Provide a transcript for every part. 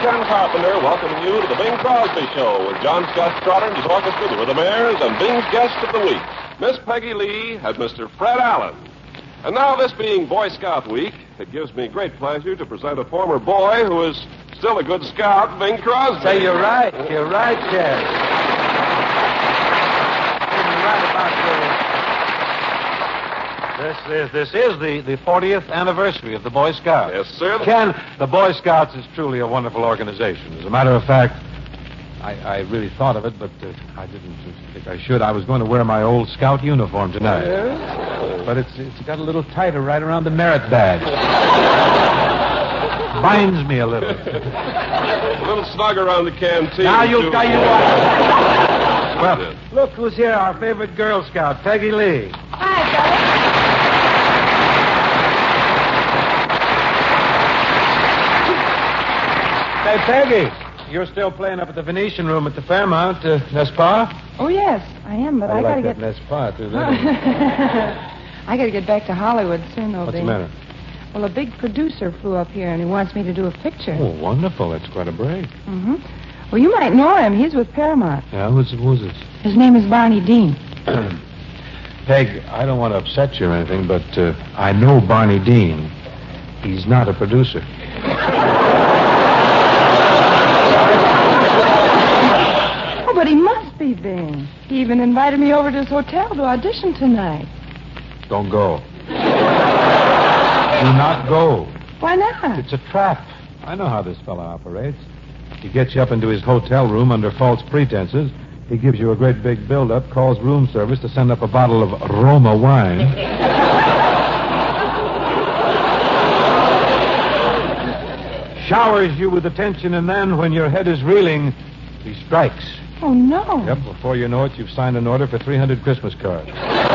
Ken Carpenter welcoming you to the Bing Crosby Show with John Scott Trotter and his orchestra, the Rhythmaires, and Bing's guest of the week, Miss Peggy Lee and Mr. Fred Allen. And now, this being Boy Scout Week, it gives me great pleasure to present a former boy who is still a good scout, Bing Crosby. Say, you're right, Ted. You're right about This is the 40th anniversary of the Boy Scouts. Yes, sir. Ken, the Boy Scouts is truly a wonderful organization. As a matter of fact, I really thought of it, but I didn't think I should. I was going to wear my old scout uniform tonight. Yes? But it's got a little tighter right around the merit badge. Binds me a little. A little snug around the canteen. Now you've got you. Well, Yes. look who's here, our favorite Girl Scout, Peggy Lee. Hi, fellas. Hey, Peggy, you're still playing up at the Venetian Room at the Fairmount, Nespa? Oh, yes, I am, but I gotta like get... that Nespa, too. I gotta get back to Hollywood soon, though, What's the Bing. matter? Well, a big producer flew up here, and he wants me to do a picture. Oh, wonderful. That's quite a break. Mm-hmm. Well, you might know him. He's with Paramount. Yeah, who's this? His name is Barney Dean. Peg, I don't want to upset you or anything, but I know Barney Dean. He's not a producer. Oh, but he must be, Bing. He even invited me over to his hotel to audition tonight. Don't go. Do not go. Why not? It's a trap. I know how this fellow operates. He gets you up into his hotel room under false pretenses. He gives you a great big build-up, calls room service to send up a bottle of Roma wine. Showers you with attention, and then, when your head is reeling, he strikes. Oh, no. Yep, before you know it, you've signed an order for 300 Christmas cards.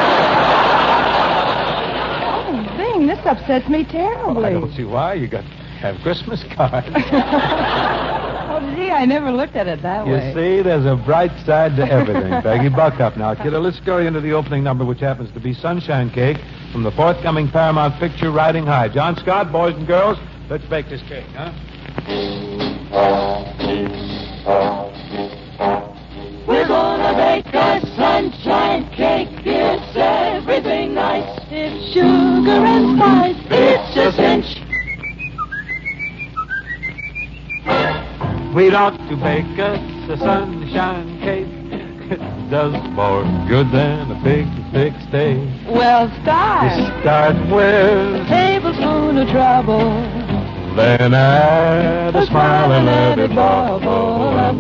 Oh, Bing, this upsets me terribly. Well, I don't see why. You got to have Christmas cards. Oh, gee, I never looked at it that You way. see, there's a bright side to everything. Peggy, buck up now, kiddo. Let's scurry into the opening number, which happens to be Sunshine Cake from the forthcoming Paramount picture, Riding High. John Scott, boys and girls, let's bake this cake, huh? We're gonna bake a sunshine cake. It's everything nice. It's sugar and spice. It's a cinch. We'd ought to bake us a sunshine cake. It does more good than a big, thick steak. Well, start. You start with, Tablespoon of trouble. then add a smile and let it bubble up.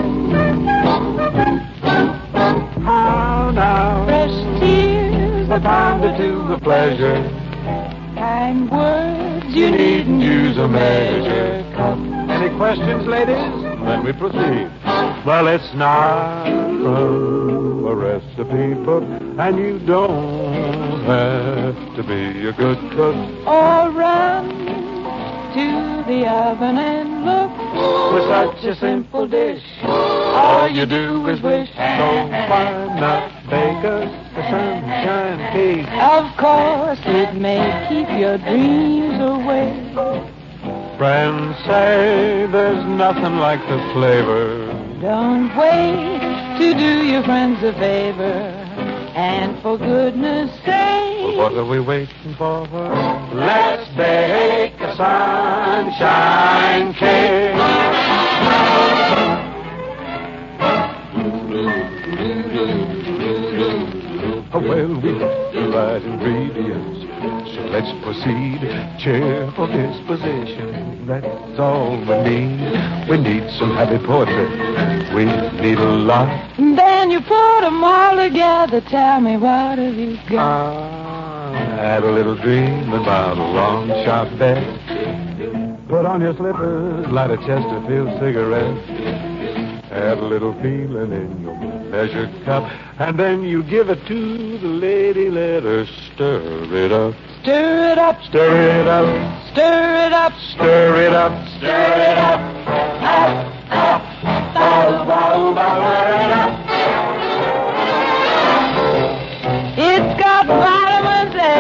How now? Fresh tears. A pound or two of pleasure. Kind words. You needn't use a measure cup. Any questions, ladies? Then we proceed. Well, it's not a recipe book, and you don't have to be a good cook. Or run to the oven and look. With such a simple dish, all you do is wish. So why not bake us a sunshine cake? Of course, it may keep your dreams away. Friends say there's nothing like the flavor. Don't wait to do your friends a favor. And for goodness sake, What are we waiting for? Let's bake a sunshine cake. Oh, well, we have the right ingredients, so let's proceed. Cheerful disposition, that's all we need. We need some happy poetry. We need a lot. then you put them all together. Tell me, what have you got? I had a little dream about a long shot bet. Put on your slippers, light a Chesterfield cigarette. Add a little feeling in your measured cup, and then you give it to the lady. Let her stir it up. Stir it up, Stir it up. stir it up, Stir it up. Stir it up. Up, up. Bubble, bubble, bubble it up. It's got vitamins A,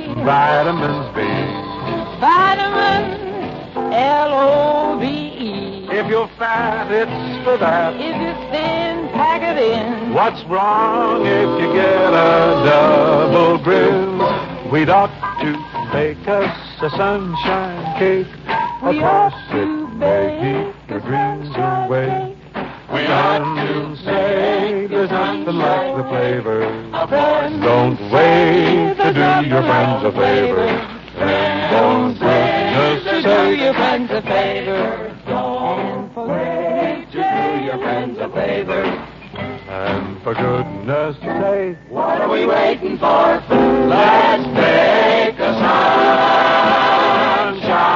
Vitamins B. vitamins L-O-V-E. If you're fat, it's for that. If you're thin, pack it in. What's wrong if you get a double grill? We'd ought to bake us a sunshine cake. We Of ought course to it may bake keep your a dreams sunshine away. cake. We ought to say there's nothing like the flavor. Friends, Don't wait to there's do nothing your friends a like favor. And don't to goodness do your sake, friends a favor. Don't forget to do your friends a favor. and for goodness sake, What are we waiting for? Let's make a sunshine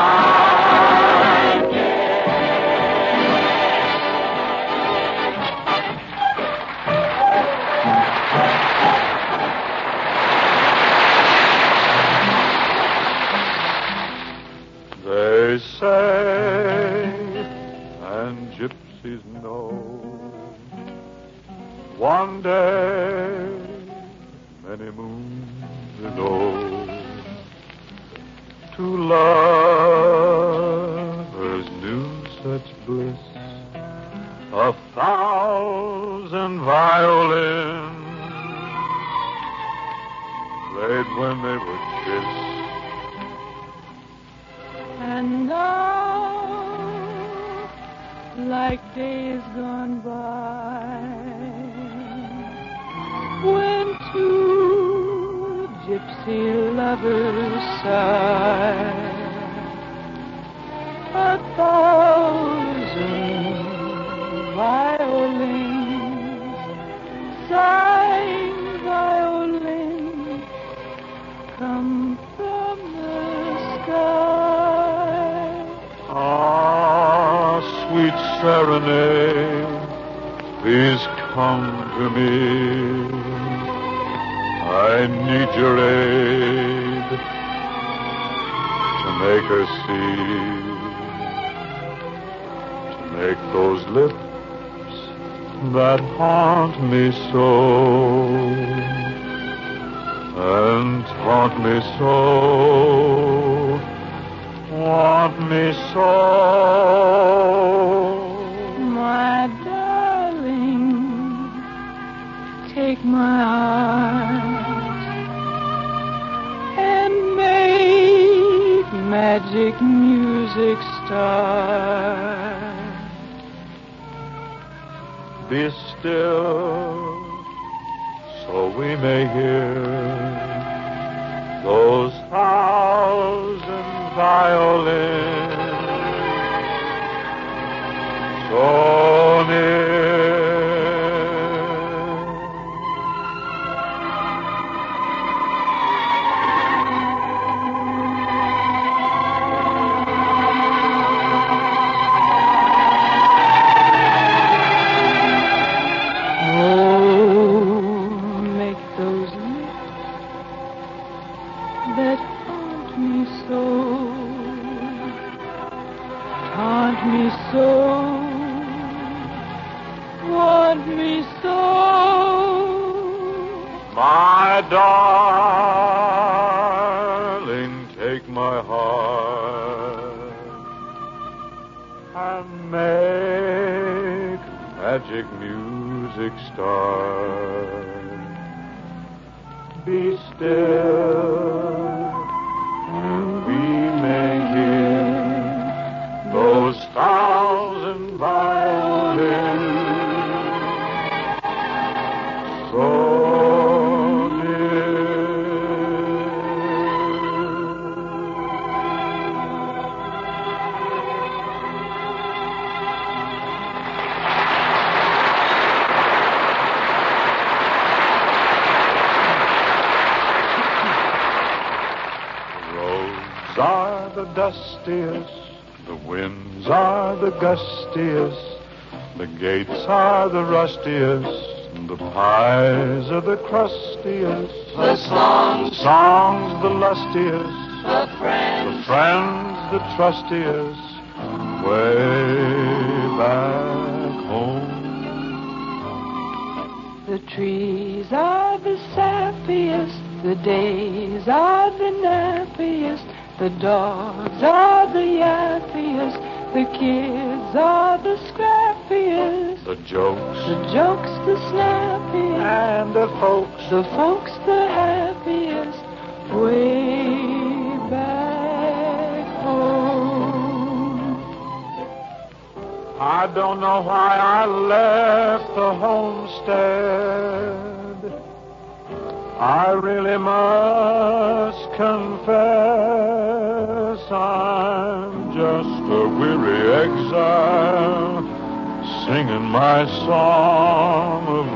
cake. they say, and gypsies know, one day, many moons ago, two lovers knew such bliss, 1,000 violins played when they would kiss. And now, like days gone by, when two gypsy lovers sigh, 1,000 violins, sighing violins, come from the sky. Ah, sweet serenade, please come to me. I need your aid to make her see, to make those lips that haunt me so, and haunt me so, want me so. My darling, take my heart and make magic music start. Be still, so we may hear those 1,000 violins so near. That haunt me so, want me so. My darling, take my heart and make magic music start. Be still, and we may hear those 1,000 violins so near. Are the dustiest, the winds are the gustiest, the gates are the rustiest, and the pies are the crustiest, The songs, the lustiest, the friends, the trustiest, way back home. The trees are the sappiest, the days are the nappiest, the dogs are the yappiest, the kids are the scrappiest. The jokes The snappiest. and the folks. The folks the happiest. Way back home. I don't know why I left the homestead. I really must confess I'm just a weary exile singing my song of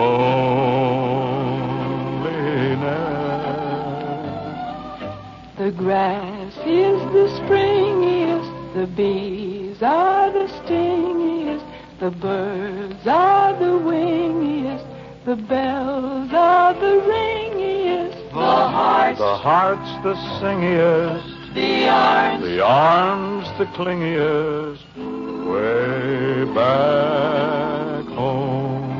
loneliness. The grass is the springiest, the bees are the stingiest, the birds are the wingiest, the bells are the ringiest, The heart's the singiest, The arms, the arms the clingiest, way back home.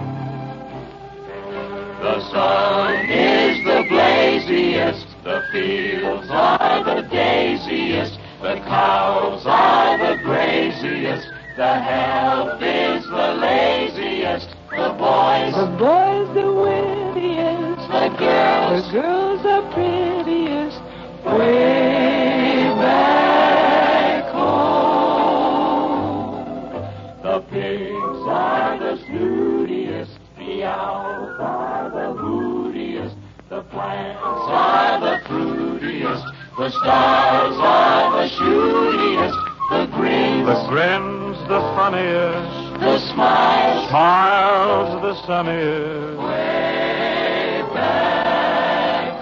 the sun is the blaziest, the fields are the daisiest, the cows are the graziest, the health is the laziest, the boys the wittiest, the girls the girls are prettiest, way back home. The pigs are the snootiest, the owls are the hootiest, the plants are the fruitiest, the stars are the shootiest, the grin's The funniest, the smiles smiles the sunniest. way back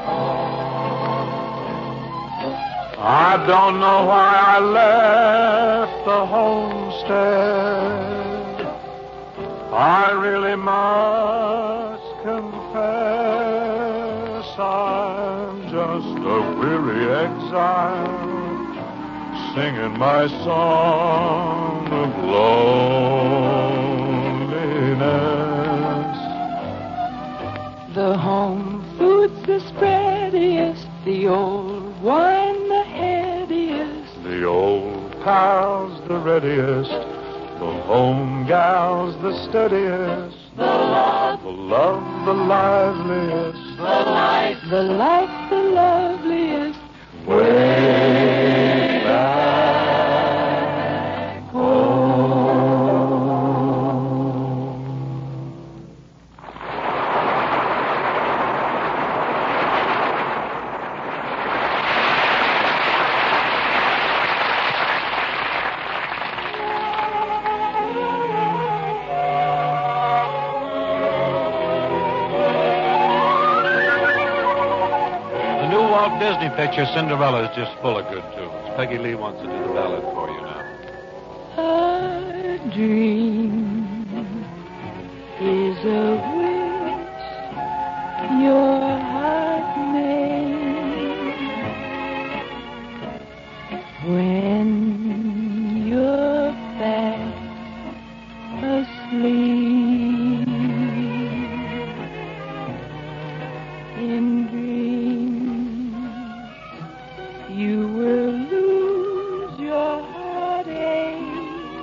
I don't know why I left the homestead. I really must confess I'm just a weary exile singing my song of loneliness. The home food's the spreadiest, the old wine the headiest, The old pal's the readiest, the home gal's the steadiest, the love, the love the liveliest, the life, the life the loveliest, way back home. The new Walt Disney picture, Cinderella, is just full of good tunes. Peggy Lee wants to do the ballad for you now. A dream is a wish your heart made when you're fast asleep. In dreams you will lose your heartache.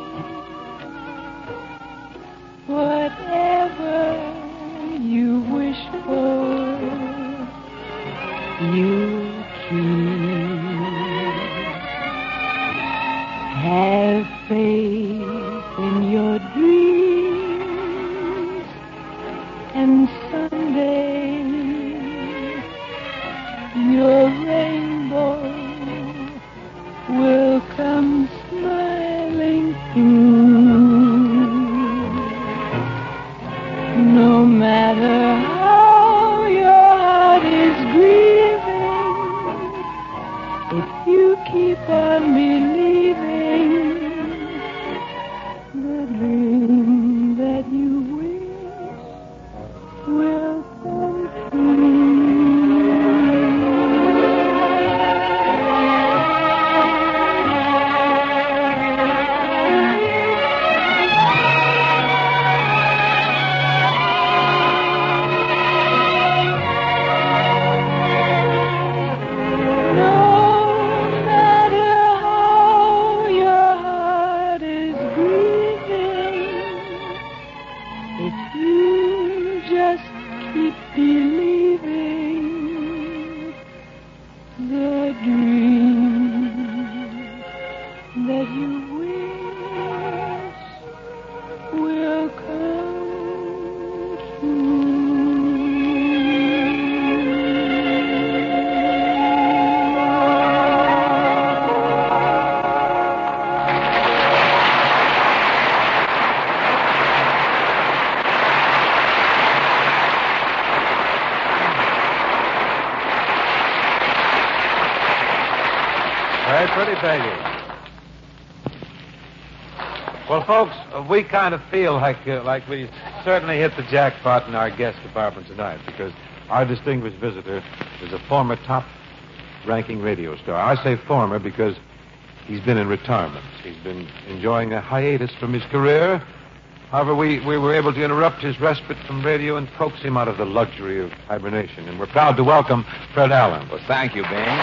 Whatever you wish for, you choose. Have faith in your dreams, and someday your rainbow will come smiling through. No matter how your heart is grieving, if you keep on believing, the dream that you wish will come true. No matter how your heart is grieving, the dream that you wish will come true. Pretty Peggy. Well, folks, we kind of feel like we certainly hit the jackpot in our guest department tonight because our distinguished visitor is a former top-ranking radio star. I say former because he's been in retirement. He's been enjoying a hiatus from his career. However, we were able to interrupt his respite from radio and coax him out of the luxury of hibernation. And we're proud to welcome Fred Allen. Well, thank you, Bing.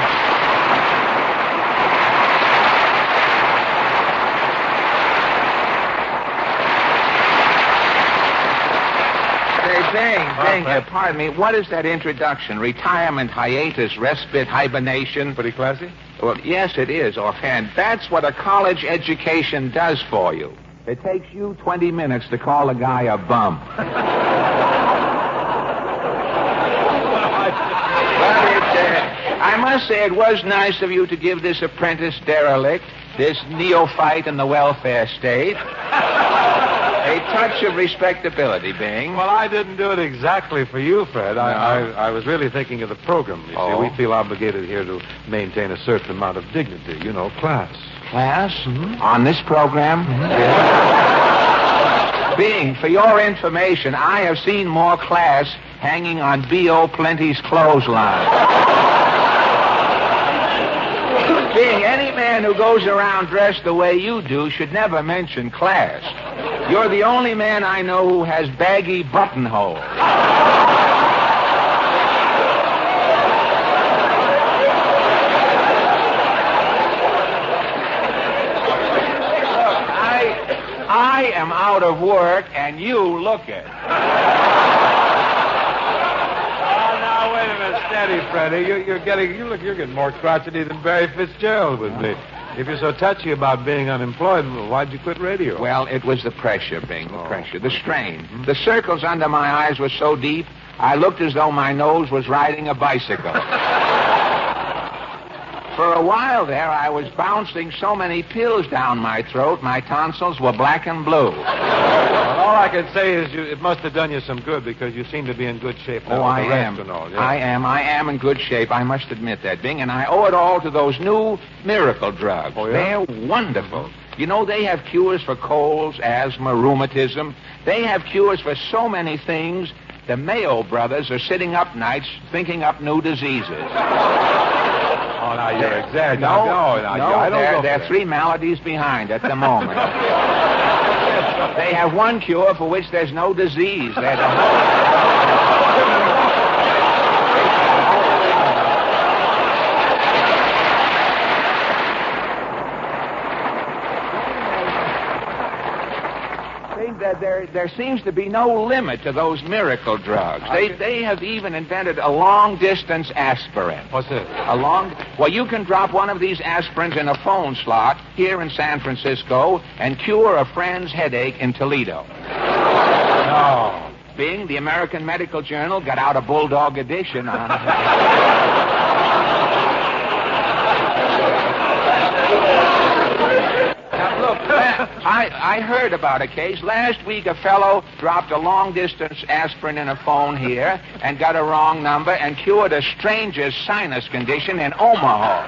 Bing, pardon me, what is that introduction? Retirement, hiatus, respite, hibernation? Pretty classy? Well, yes, it is, offhand. That's what a college education does for you. It takes you 20 minutes to call a guy a bum. I must say it was nice of you to give this apprentice derelict, this neophyte in the welfare state, a touch of respectability, Bing. Well, I didn't do it exactly for you, Fred. I was really thinking of the program. You see, we feel obligated here to maintain a certain amount of dignity, class. Class? Mm-hmm. On this program? Mm-hmm. Yeah. Bing, for your information, I have seen more class hanging on B.O. Plenty's clothesline. Bing, any man who goes around dressed the way you do should never mention class. You're the only man I know who has baggy buttonholes. I am out of work, and you look it. Oh, now, wait a minute. Steady, Freddie. You're getting more crotchety than Barry Fitzgerald with me. If you're so touchy about being unemployed, why'd you quit radio? Well, it was the pressure, Bing, the pressure, the strain. Mm-hmm. The circles under my eyes were so deep, I looked as though my nose was riding a bicycle. For a while there, I was bouncing so many pills down my throat, my tonsils were black and blue. Well, all I can say is it must have done you some good because you seem to be in good shape now. I am. And all, yeah. I am in good shape. I must admit that, Bing, and I owe it all to those new miracle drugs. Oh, yeah? They're wonderful. You know, they have cures for colds, asthma, rheumatism. They have cures for so many things. The Mayo brothers are sitting up nights thinking up new diseases. Oh, now you're exaggerating. No, they're 3 maladies behind at the moment. They have one cure for which there's no disease. There seems to be no limit to those miracle drugs. They have even invented a long-distance aspirin. What's this? Well, you can drop one of these aspirins in a phone slot here in San Francisco and cure a friend's headache in Toledo. No. Bing, the American Medical Journal got out a bulldog edition on it. Look, I heard about a case. Last week, a fellow dropped a long-distance aspirin in a phone here and got a wrong number and cured a stranger's sinus condition in Omaha.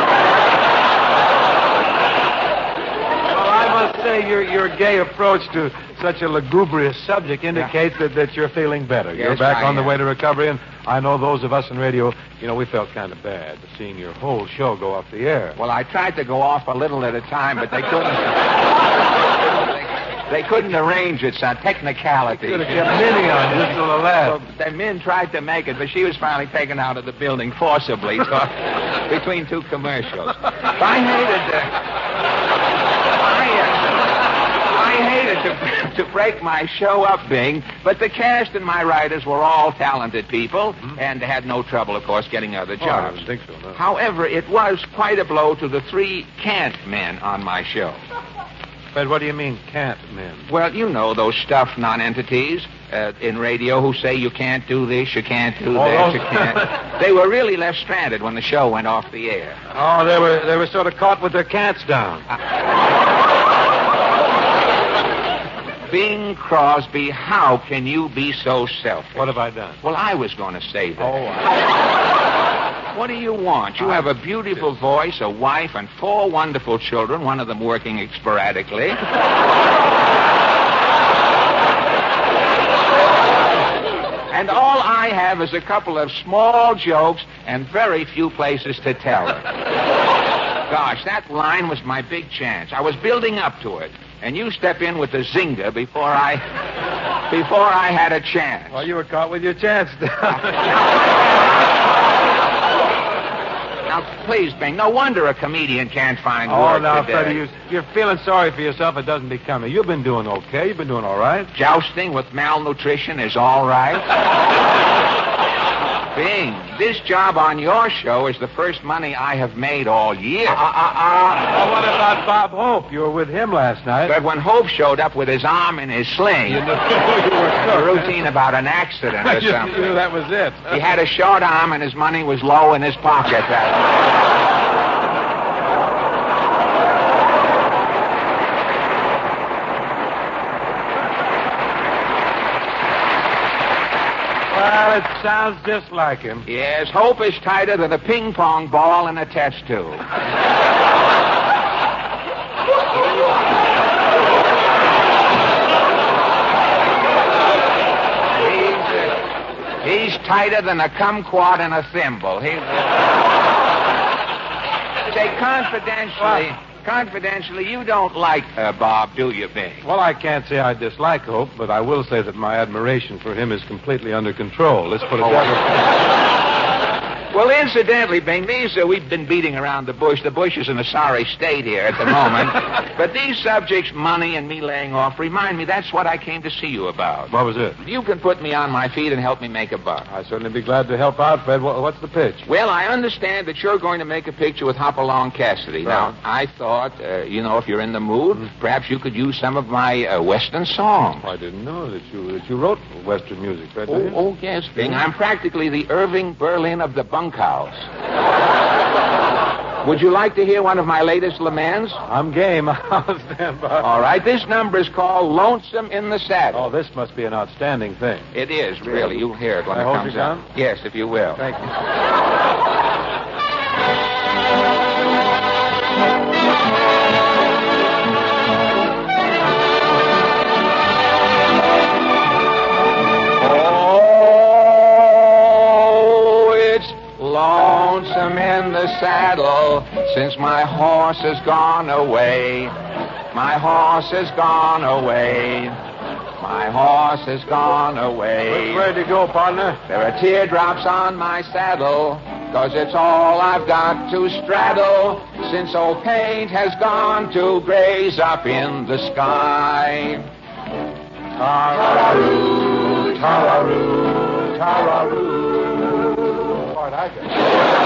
Well, I must say your gay approach to such a lugubrious subject indicates that you're feeling better. Yes, you're back on the am. way to recovery, and I know those of us in radio, we felt kind of bad seeing your whole show go off the air. Well, I tried to go off a little at a time, but they couldn't. They couldn't arrange it, son. Technicality. Could have kept Minnie on just till the last. The Min tried to make it, but she was finally taken out of the building forcibly between 2 commercials. I hated to break my show up, Bing, but the cast and my writers were all talented people and had no trouble, of course, getting other I jobs. don't think so, no. However, it was quite a blow to the 3 can't men on my show. Fred, what do you mean, can't men? Well, you know those stuffed non-entities in radio who say you can't do this, you can't do that, you can't. They were really left stranded when the show went off the air. Oh, they were sort of caught with their cants down. Bing Crosby, how can you be so selfish? What have I done? Well, I was going to say that. What do you want? You have a beautiful voice, a wife, and 4 wonderful children, one of them working sporadically. And all I have is a couple of small jokes and very few places to tell it. Gosh, that line was my big chance. I was building up to it. And you step in with the zinger before I had a chance. Well, you were caught with your chance down. Now, please, Bing, no wonder a comedian can't find Oh, work now, today. Freddie, you're feeling sorry for yourself. It doesn't become you. You've been doing okay. You've been doing all right. Jousting with malnutrition is all right. Bing, this job on your show is the first money I have made all year. Well, what about Bob Hope? You were with him last night. But when Hope showed up with his arm in his sling, You knew you were a cooked. routine about an accident or You something. knew that was it. He had a short arm and his money was low in his pocket. Well, it sounds just like him. Yes, Hope is tighter than a ping pong ball in a test tube. He's tighter than a kumquat in a thimble. Say, confidentially, you don't like Bob, do you, Bing? Well, I can't say I dislike Hope, but I will say that my admiration for him is completely under control. Let's put it that way. Well, incidentally, Bing, we've been beating around the bush. The bush is in a sorry state here at the moment. But these subjects, money and me laying off, remind me that's what I came to see you about. What was it? You can put me on my feet and help me make a buck. I'd certainly be glad to help out, Fred. What's the pitch? Well, I understand that you're going to make a picture with Hopalong Cassidy. Right. Now, I thought, if you're in the mood, perhaps you could use some of my Western songs. I didn't know that you wrote Western music, Fred. did you? Oh, yes, Bing. I'm practically the Irving Berlin of the bunkhouse. Would you like to hear one of my latest laments? I'm game. I'll stand by. All right, this number is called Lonesome in the Saddle. Oh, this must be an outstanding thing. It is, really. You'll hear it when Can I it hold comes you out. down? Yes, if you will. Thank you. Oh, it's lonesome in the saddle since my horse has gone away. My horse has gone away. My horse has gone away. Where's ready to go, partner? There are teardrops on my saddle, 'cause it's all I've got to straddle, since old paint has gone to graze up in the sky. Tararoo, tararoo, tararoo. Part I got.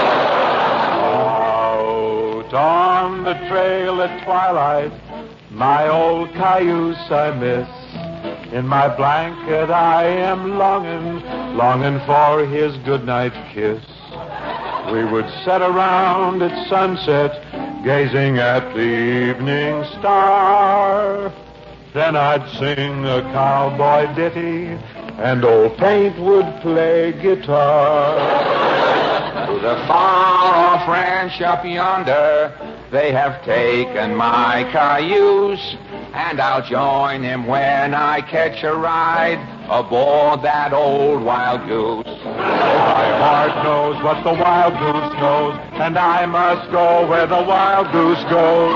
Out on the trail at twilight, my old cayuse I miss. In my blanket I am longing for his goodnight kiss. We would sit around at sunset, gazing at the evening star. Then I'd sing a cowboy ditty, and old Paint would play guitar. To the far-off ranch up yonder, they have taken my cayuse, and I'll join him when I catch a ride aboard that old wild goose. My heart knows what the wild goose knows, and I must go where the wild goose goes.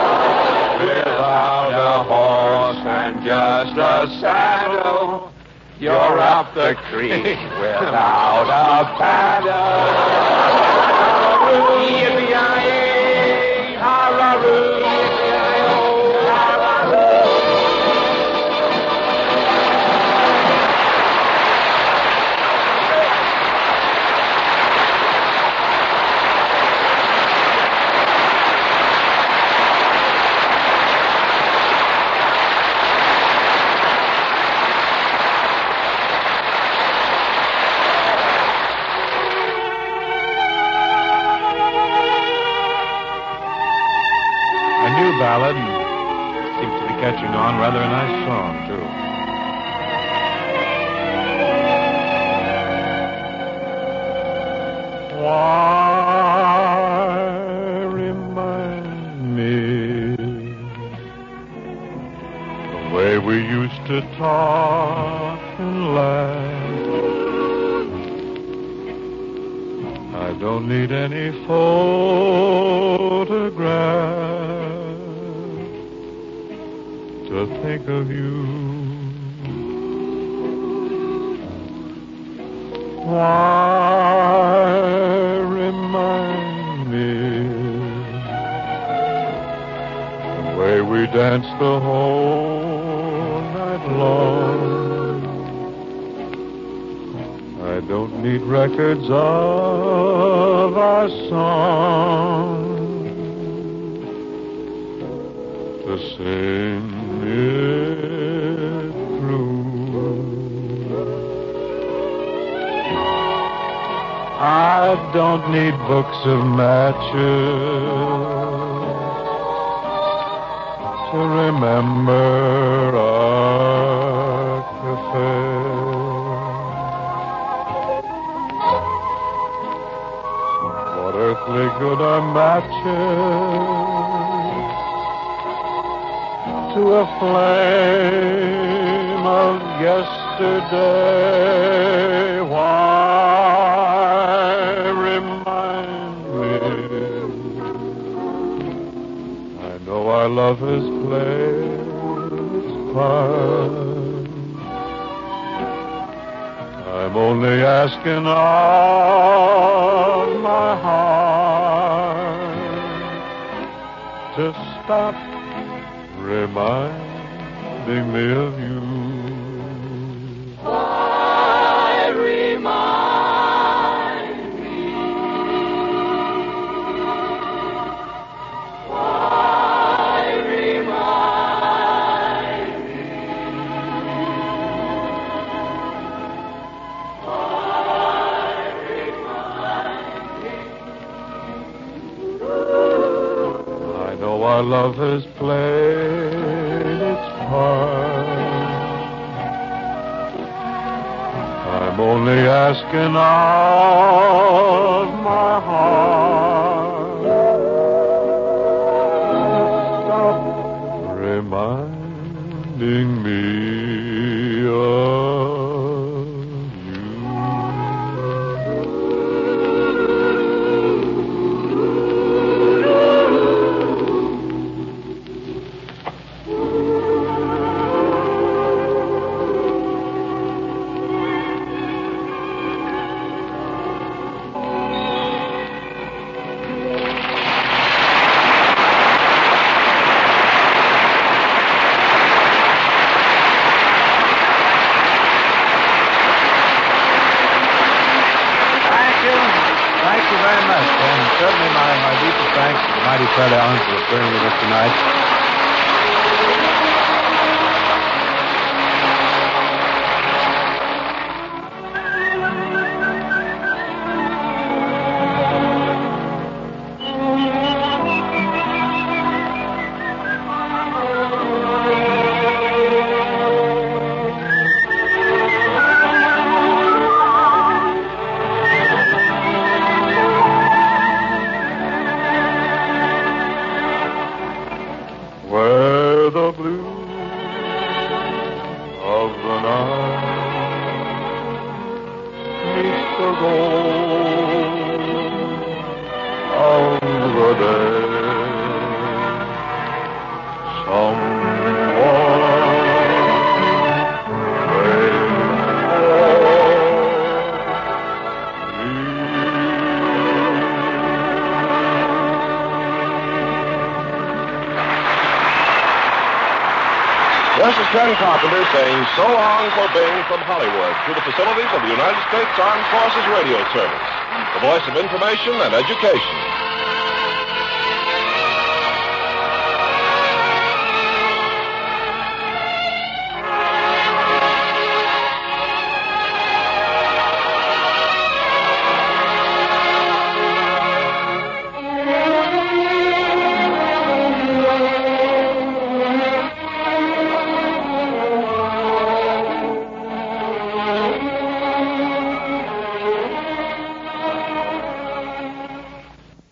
Without a horse and just a saddle, You're up the creek without a paddle. Yippee-yi-yi, hurrah-roo, yippee-yi-yi-oh, hurrah-roo. Ballad and seems to be catching on. Rather a nice song, too. Why remind me the way we used to talk and laugh? I don't need any photograph to think of you. Why remind me the way we danced the whole night long? I don't need records of our song to sing it through. I don't need books of matches to remember our cafe. What earthly good are matches to a flame of yesterday? Why remind me? I know our love has played its part. I'm only asking of my heart to stop reminding me of you. Why remind me? Why remind me? Why remind me? I know our love has played its part. I'm only asking of my heart to stop reminding me of you. Thank you very much. And certainly my deepest thanks to the mighty Fred Allen for appearing with us tonight. Where the blue of the night meets the gold of the day, someone may This is Ken Carpenter saying so long for Bing from Hollywood to the facilities of the United States Armed Forces Radio Service, the voice of information and education.